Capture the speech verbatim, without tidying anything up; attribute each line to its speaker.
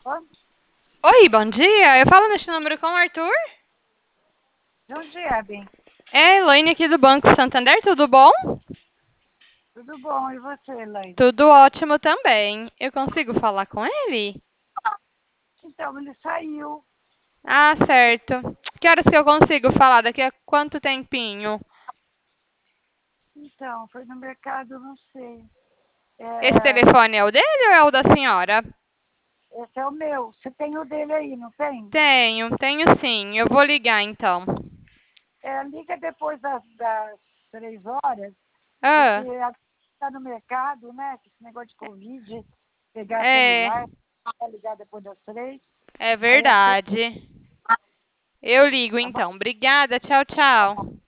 Speaker 1: Ó,
Speaker 2: Oi, bom dia. Eu falo neste número com o Arthur.
Speaker 1: de onde é, bem?
Speaker 2: É a Elaine aqui do Banco Santander, tudo bom?
Speaker 1: Tudo bom, e você, Elaine?
Speaker 2: Tudo ótimo também. Eu consigo falar com ele?
Speaker 1: Então, ele saiu.
Speaker 2: Ah, certo. Que horas que eu consigo falar? Daqui a quanto tempinho?
Speaker 1: Então, foi no mercado, não sei.
Speaker 2: Esse
Speaker 1: É,
Speaker 2: telefone é o dele ou é o da senhora?
Speaker 1: esse é o meu. Você tem o dele aí, não tem?
Speaker 2: Tenho, tenho sim. Eu vou ligar então.
Speaker 1: É, liga depois das, das três horas, porque
Speaker 2: Ah,
Speaker 1: está no mercado, né? Esse negócio de Covid, pegar
Speaker 2: é,
Speaker 1: celular, vai ligar depois das três.
Speaker 2: é
Speaker 1: Aí as pessoas,
Speaker 2: verdade. Eu ligo
Speaker 1: tá bom?
Speaker 2: então. Obrigada, tchau, tchau.